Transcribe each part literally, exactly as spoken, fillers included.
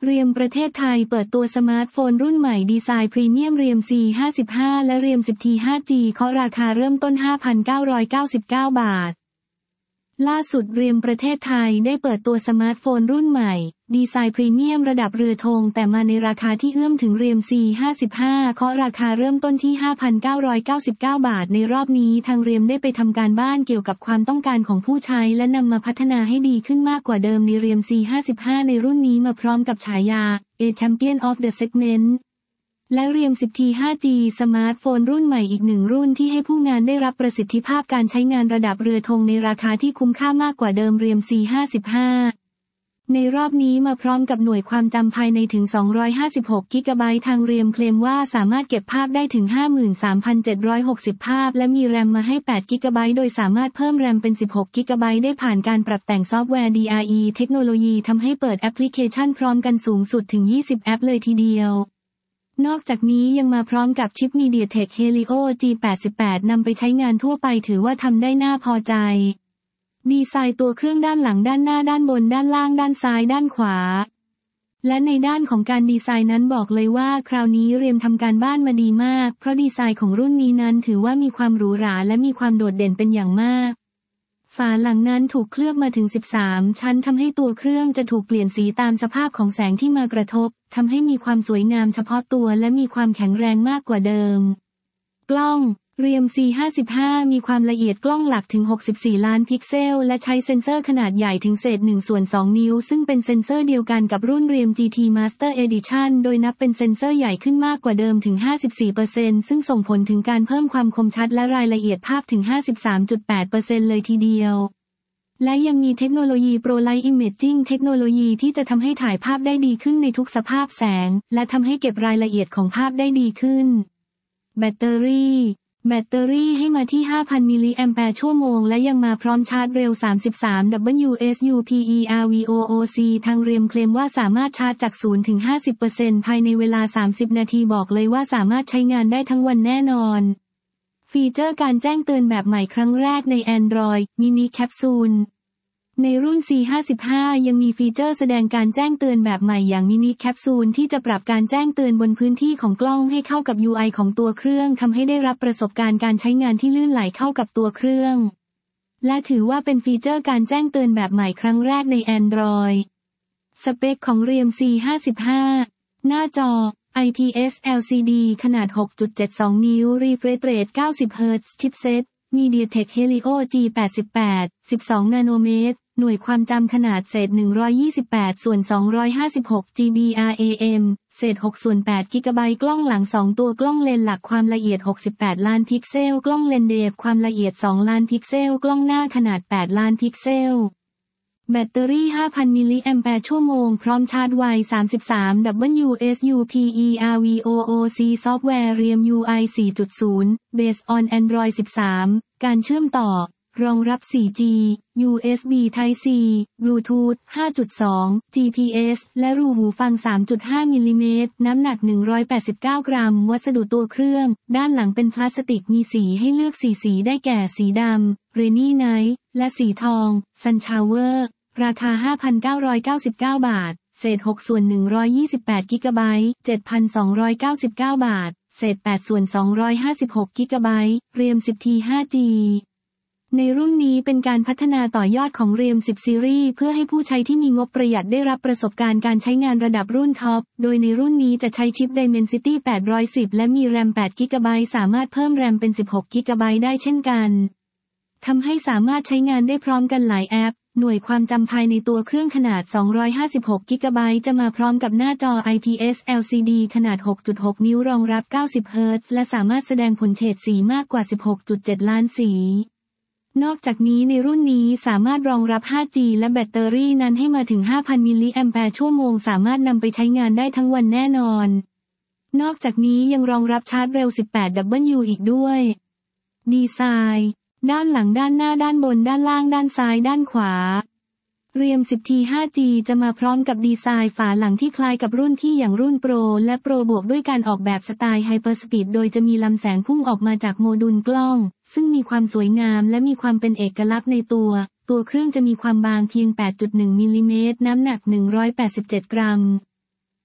เรียมประเทศไทยเปิดตัวสมาร์ทโฟนรุ่นใหม่ดีไซน์พรีเมียมเรียม ซี ห้าสิบห้า และเรียม สิบ ที ห้าจี เคาะราคาเริ่มต้น ห้าพันเก้าร้อยเก้าสิบเก้า บาทล่าสุดเรียมประเทศไทยได้เปิดตัวสมาร์ทโฟนรุ่นใหม่ดีไซน์พรีเมียมระดับเรือธงแต่มาในราคาที่เอื้อมถึงเรียม ซี ห้าสิบห้า เคาะราคาเริ่มต้นที่ ห้าพันเก้าร้อยเก้าสิบเก้า บาทในรอบนี้ทางเรียมได้ไปทำการบ้านเกี่ยวกับความต้องการของผู้ใช้และนำมาพัฒนาให้ดีขึ้นมากกว่าเดิมในเรียม ซี ห้าสิบห้า ในรุ่นนี้มาพร้อมกับฉายา A Champion of the Segmentและเรียม สิบ ที ห้าจี สมาร์ทโฟนรุ่นใหม่อีกหนึ่งรุ่นที่ให้ผู้งานได้รับประสิทธิภาพการใช้งานระดับเรือธงในราคาที่คุ้มค่ามากกว่าเดิมเรียม ซี ห้าสิบห้า ในรอบนี้มาพร้อมกับหน่วยความจำภายในถึงสองร้อยห้าสิบหกกิกะไบต์ทางเรียมเคลมว่าสามารถเก็บภาพได้ถึง ห้าหมื่นสามพันเจ็ดร้อยหกสิบ ภาพและมีแรมมาให้แปดกิกะไบต์โดยสามารถเพิ่มแรมเป็นสิบหกกิกะไบต์ได้ผ่านการปรับแต่งซอฟต์แวร์ ดี อาร์ อี เทคโนโลยีทำให้เปิดแอปพลิเคชันพร้อมกันสูงสุดถึงยี่สิบแอปเลยทีเดียวนอกจากนี้ยังมาพร้อมกับชิป MediaTek Helio จี แปดสิบแปด นำไปใช้งานทั่วไปถือว่าทำได้น่าพอใจดีไซน์ตัวเครื่องด้านหลังด้านหน้าด้านบนด้านล่างด้านซ้ายด้านขวาและในด้านของการดีไซน์นั้นบอกเลยว่าคราวนี้เรียมทำการบ้านมาดีมากเพราะดีไซน์ของรุ่นนี้นั้นถือว่ามีความหรูหราและมีความโดดเด่นเป็นอย่างมากฝาหลังนั้นถูกเคลือบมาถึงสิบสามชั้นทำให้ตัวเครื่องจะถูกเปลี่ยนสีตามสภาพของแสงที่มากระทบทำให้มีความสวยงามเฉพาะตัวและมีความแข็งแรงมากกว่าเดิมกล้องเรียม ซี ห้าสิบห้า มีความละเอียดกล้องหลักถึงหกสิบสี่ล้านพิกเซลและใช้เซ็นเซอร์ขนาดใหญ่ถึงเศษหนึ่งส่วนสองนิ้วซึ่งเป็นเซ็นเซอร์เดียวกันกับรุ่นเรียม จี ที Master Edition โดยนับเป็นเซ็นเซอร์ใหญ่ขึ้นมากกว่าเดิมถึง ห้าสิบสี่เปอร์เซ็นต์ ซึ่งส่งผลถึงการเพิ่มความคมชัดและรายละเอียดภาพถึง ห้าสิบสามจุดแปดเปอร์เซ็นต์ เลยทีเดียวและยังมีเทคโนโลยี Pro Light Imaging เทคโนโลยีที่จะทำให้ถ่ายภาพได้ดีขึ้นในทุกสภาพแสงและทำให้เก็บรายละเอียดของภาพได้ดีขึ้นแบตเตอรี่แบตเตอรี่ให้มาที่ ห้าพัน มิลลิแอมแปร์ชั่วโมงและยังมาพร้อมชาร์จเร็ว สามสิบสาม ดับเบิลยู เอส ยู พี อี อาร์ วี โอ โอ ซี ทางเรียมเคลมว่าสามารถชาร์จจาก ศูนย์ ถึง ห้าสิบเปอร์เซ็นต์ ภายในเวลา สามสิบ นาทีบอกเลยว่าสามารถใช้งานได้ทั้งวันแน่นอนฟีเจอร์การแจ้งเตือนแบบใหม่ครั้งแรกใน Android Mini Capsuleในรุ่น ซี ห้าสิบห้า ยังมีฟีเจอร์แสดงการแจ้งเตือนแบบใหม่อย่างมินิแคปซูลที่จะปรับการแจ้งเตือนบนพื้นที่ของกล้องให้เข้ากับ ยู ไอ ของตัวเครื่องทำให้ได้รับประสบการณ์การใช้งานที่ลื่นไหลเข้ากับตัวเครื่องและถือว่าเป็นฟีเจอร์การแจ้งเตือนแบบใหม่ครั้งแรกใน Android สเปคของเรียม ซี ห้าสิบห้า หน้าจอ ไอ พี เอส แอล ซี ดี ขนาด หกจุดเจ็ดสอง นิ้ว Refresh Rate เก้าสิบ เฮิร์ตซ์ Chipset MediaTek Helio จี แปดสิบแปด สิบสอง นาโนเมตรหน่วยความจำขนาดเศษหนึ่งร้อยยี่สิบแปดส่วนสองร้อยห้าสิบหก จี บี อาร์ เอ เอ็ม เศษหกส่วนแปดกิกะไบต์กล้องหลังสองตัวกล้องเลนหลักความละเอียดหกสิบแปดล้านพิกเซลกล้องเลนเดฟความละเอียดสองล้านพิกเซลกล้องหน้าขนาดแปดล้านพิกเซลแบตเตอรี่ ห้าพัน มิลลิแอมแปร์ชั่วโมงพร้อมชาร์จไว สามสิบสาม ดับเบิลยู เอส ยู พี อี อาร์ วี โอ โอ ซี ซอฟต์แวร์เรียม ยู ไอ สี่จุดศูนย์ Based on Android สิบสาม การเชื่อมต่อรองรับ โฟร์จี ยู เอส บี Type C Bluetooth ห้าจุดสอง จี พี เอส และรูหูฟัง สามจุดห้า มิลลิเมตรน้ำหนักหนึ่งร้อยแปดสิบเก้ากรัมวัสดุตัวเครื่องด้านหลังเป็นพลาสติกมีสีให้เลือกสีสีได้แก่สีดำ Rainy Night และสีทอง Sun Shower ราคา ห้าพันเก้าร้อยเก้าสิบเก้า บาทเศษหกส่วนหนึ่งร้อยยี่สิบแปดกิกะไบต์ เจ็ดพันสองร้อยเก้าสิบเก้า บาทเศษแปดส่วนสองร้อยห้าสิบหกกิกะไบต์เรียม สิบ ที ห้าจี ในรุ่นนี้เป็นการพัฒนาต่อยอดของเรียม สิบ ซีรีส์เพื่อให้ผู้ใช้ที่มีงบประหยัดได้รับประสบการณ์การใช้งานระดับรุ่นท็อปโดยในรุ่นนี้จะใช้ชิป Dimensity แปดร้อยสิบและมีแรมแปดกิกะไบต์สามารถเพิ่มแรมเป็นสิบหกกิกะไบต์ได้เช่นกันทำให้สามารถใช้งานได้พร้อมกันหลายแอปหน่วยความจำภายในตัวเครื่องขนาดสองร้อยห้าสิบหกกิกะไบต์จะมาพร้อมกับหน้าจอ ไอ พี เอส แอล ซี ดี ขนาด หกจุดหก นิ้วรองรับเก้าสิบเฮิร์ตซ์และสามารถแสดงผลเฉดสีมากกว่า สิบหกจุดเจ็ด ล้านสีนอกจากนี้ในรุ่นนี้สามารถรองรับ ห้าจี และแบตเตอรี่นั้นให้มาถึง ห้าพัน มิลลิแอมแปร์ชั่วโมงสามารถนำไปใช้งานได้ทั้งวันแน่นอนนอกจากนี้ยังรองรับชาร์จเร็ว สิบแปด ดับเบิลยู อีกด้วยดีไซน์ด้านหลังด้านหน้าด้านบนด้านล่างด้านซ้ายด้านขวาเรียม สิบ ที ห้าจี จะมาพร้อมกับดีไซน์ฝาหลังที่คล้ายกับรุ่นพี่อย่างรุ่นโปรและโปรบวกด้วยการออกแบบสไตล์ไฮเปอร์สปีดโดยจะมีลำแสงพุ่งออกมาจากโมดูลกล้องซึ่งมีความสวยงามและมีความเป็นเอกลักษณ์ในตัวตัวเครื่องจะมีความบางเพียง แปดจุดหนึ่ง มิลลิเมตรน้ำหนักหนึ่งร้อยแปดสิบเจ็ดกรัม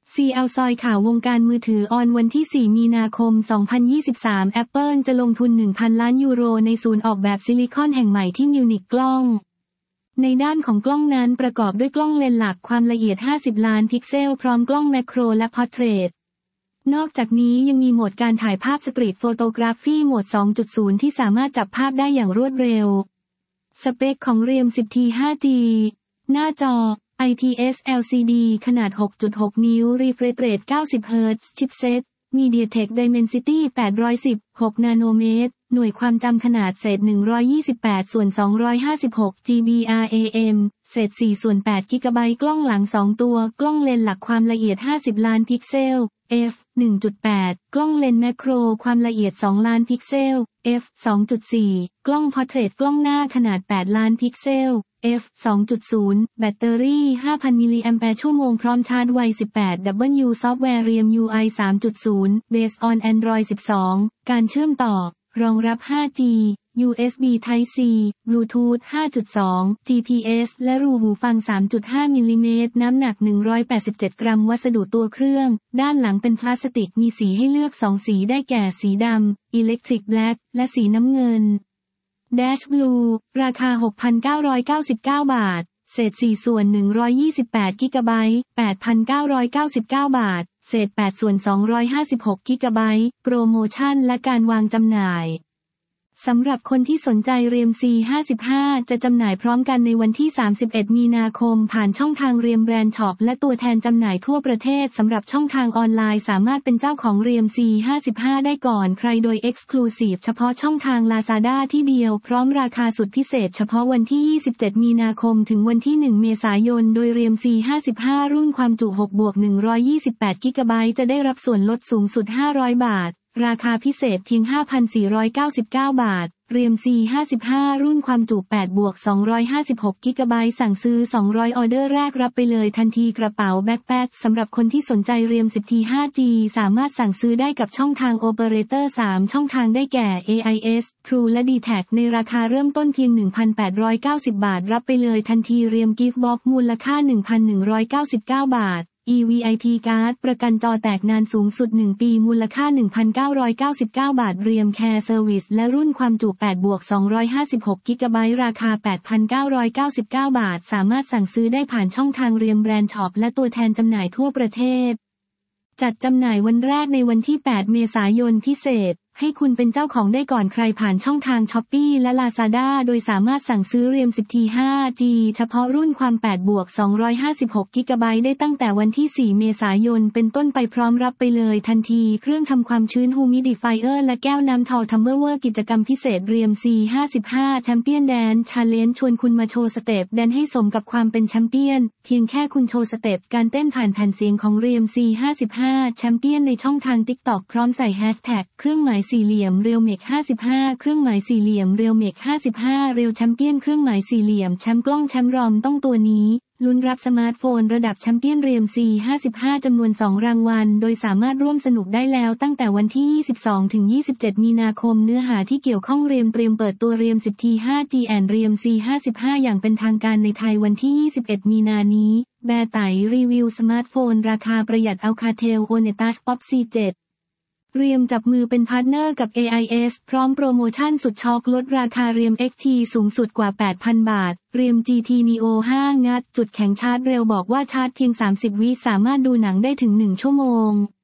ซี แอล ซอยข่าววงการมือถือออนวันที่ สี่ มีนาคม สองพันยี่สิบสาม Apple จะลงทุน หนึ่งพัน ล้านยูโรในศูนย์ออกแบบซิลิคอนแห่งใหม่ที่มิวนิกกล้องในด้านของกล้องนั้นประกอบด้วยกล้องเลนส์หลักความละเอียด ห้าสิบ ล้านพิกเซลพร้อมกล้องแมคโครและพอร์เทรตนอกจากนี้ยังมีโหมดการถ่ายภาพสตรีทโฟโตกราฟีโหมด สองจุดศูนย์ ที่สามารถจับภาพได้อย่างรวดเร็วสเปคของเรียม สิบ ที ห้า จี หน้าจอ ไอ พี เอส แอล ซี ดี ขนาด หกจุดหก นิ้ว Refresh Rate เก้าสิบ เฮิรตซ์ Chipset MediaTek Dimensity แปดร้อยสิบ หก นาโนเมตร หน่วยความจำขนาดเศษ หนึ่งร้อยยี่สิบแปด ส่วน สองร้อยห้าสิบหก จี บี อาร์ เอ เอ็ม เศษ สี่ ส่วน แปด กิกะไบต์กล้องหลัง สอง ตัว กล้องเลนส์หลักความละเอียด ห้าสิบ ล้านพิกเซล เอฟ หนึ่งจุดแปด กล้องเลนส์แมคโครความละเอียด สอง ล้านพิกเซล เอฟ สองจุดสี่ กล้องพอร์เทรตกล้องหน้าขนาด แปด ล้านพิกเซล เอฟ สองจุดศูนย์ แบตเตอรี่ ห้าพัน มิลลิแอมแปร์ชั่วโมงพร้อมชาร์จไว สิบแปด ดับเบิลยู ซอฟต์แวร์เรียม ยู ไอ สามจุดศูนย์ Based on Android สิบสอง การเชื่อมต่อรองรับ ห้าจี ยู เอส บี Type C Bluetooth ห้าจุดสอง จี พี เอส และรูหูฟัง สามจุดห้า มิลลิเมตรน้ำหนัก หนึ่งร้อยแปดสิบเจ็ด กรัมวัสดุตัวเครื่องด้านหลังเป็นพลาสติกมีสีให้เลือกสองสีได้แก่สีดำ Electric Black และสีน้ำเงิน Dash Blue ราคา หกพันเก้าร้อยเก้าสิบเก้า บาทเศษ สี่ ส่วน หนึ่งร้อยยี่สิบแปด กิกะไบต์ แปดพันเก้าร้อยเก้าสิบเก้า บาทเศษ แปด ส่วน สองร้อยห้าสิบหก กิกะไบต์โปรโมชั่นและการวางจำหน่ายสำหรับคนที่สนใจเรียม ซี ห้าสิบห้า จะจำหน่ายพร้อมกันในวันที่ สามสิบเอ็ด มีนาคมผ่านช่องทางเรียมแบรนด์ช็อปและตัวแทนจำหน่ายทั่วประเทศสำหรับช่องทางออนไลน์สามารถเป็นเจ้าของเรียม ซี ห้าสิบห้า ได้ก่อนใครโดย Exclusive เฉพาะช่องทาง Lazada ที่เดียวพร้อมราคาสุดพิเศษเฉพาะวันที่ ยี่สิบเจ็ด มีนาคมถึงวันที่ หนึ่ง เมษายนโดยเรียม ซี ห้าสิบห้า รุ่นความจุ หกบวกหนึ่งร้อยยี่สิบแปด กิกะไบต์จะได้รับส่วนลดสูงสุด ห้าร้อย บาทราคาพิเศษเพียง ห้าพันสี่ร้อยเก้าสิบเก้า บาทเรียม ซี ห้าสิบห้า รุ่นความจุ แปดบวกสองร้อยห้าสิบหก กิกะไบต์สั่งซื้อ สองร้อย ออเดอร์แรกรับไปเลยทันทีกระเป๋าแบ็คแพ็คสำหรับคนที่สนใจเรียม สิบ ที ห้า จี สามารถสั่งซื้อได้กับช่องทางโอเปอเรเตอร์ สาม ช่องทางได้แก่ เอ ไอ เอส True และ ดี แท็ก ในราคาเริ่มต้นเพียง หนึ่งพันแปดร้อยเก้าสิบ บาทรับไปเลยทันทีเรียมกิฟต์บ็อกซ์มูลค่า หนึ่งพันหนึ่งร้อยเก้าสิบเก้า บาทอี วี ไอ พี Card ประกันจอแตกนานสูงสุดหนึ่งปีมูลค่า หนึ่งพันเก้าร้อยเก้าสิบเก้า บาทเรียมแคร์เซอร์วิสและรุ่นความจุ แปดบวกสองร้อยห้าสิบหก กิกะไบต์ราคา แปดพันเก้าร้อยเก้าสิบเก้า บาทสามารถสั่งซื้อได้ผ่านช่องทางเรียมแบรนด์ช็อปและตัวแทนจำหน่ายทั่วประเทศจัดจำหน่ายวันแรกในวันที่ แปด เมษายนพิเศษให้คุณเป็นเจ้าของได้ก่อนใครผ่านช่องทาง Shopee และ Lazada โดยสามารถสั่งซื้อเรียม สิบ ที ห้า จี เฉพาะรุ่นความ แปดบวกสองร้อยห้าสิบหก กิกะไบต์ได้ตั้งแต่วันที่ สี่ เมษายนเป็นต้นไปพร้อมรับไปเลยทันทีเครื่องทำความชื้น Humidifier และแก้วน้ำทอทัมเบอร์เวอร์กิจกรรมพิเศษเรียม ซี ห้าสิบห้า Champion Dance Challenge ชวนคุณมาโชว์สเต็ปแดนให้สมกับความเป็นแชมเปี้ยนเพียงแค่คุณโชว์สเต็ปการเต้นผ่านแผ่นเสียงของเรียม ซี ห้าสิบห้า Champion ในช่องทาง TikTok พร้อมใส่แฮชแท็กเครื่องหมายสี่เหลี่ยมเรียวเมกห้าสิบห้าเครื่องหมายสี่เหลี่ยมเรียวเมกห้าสิบห้าเรียวแชมเปี้ยนเครื่องหมายสี่เหลี่ยมแชมป์กล้องแชมป์รอมต้องตัวนี้ลุ้นรับสมาร์ทโฟนระดับแชมเปี้ยนเรียม ซี ห้าสิบห้า จำนวนสองรางวัลโดยสามารถร่วมสนุกได้แล้วตั้งแต่วันที่ ยี่สิบสองถึงยี่สิบเจ็ด มีนาคมเนื้อหาที่เกี่ยวข้องเรียมเตรียมเปิดตัวเรียม สิบ ที ห้า จี แอนด์เรียม ซี ห้าสิบห้า อย่างเป็นทางการในไทยวันที่ ยี่สิบเอ็ด มีนานี้แบร์ไตรีวิวสมาร์ทโฟนราคาประหยัด Alcatel One Touch Pop ซี เจ็ดเรียมจับมือเป็นพาร์ทเนอร์กับ เอ ไอ เอส พร้อมโปรโมชั่นสุดช็อกลดราคาเรียม เอ็กซ์ ที สูงสุดกว่า แปดพัน บาทเรียม จี ที Neo ห้า งัดจุดแข็งชาร์จเร็วบอกว่าชาร์จเพียง สามสิบ วิสามารถดูหนังได้ถึง หนึ่ง ชั่วโมง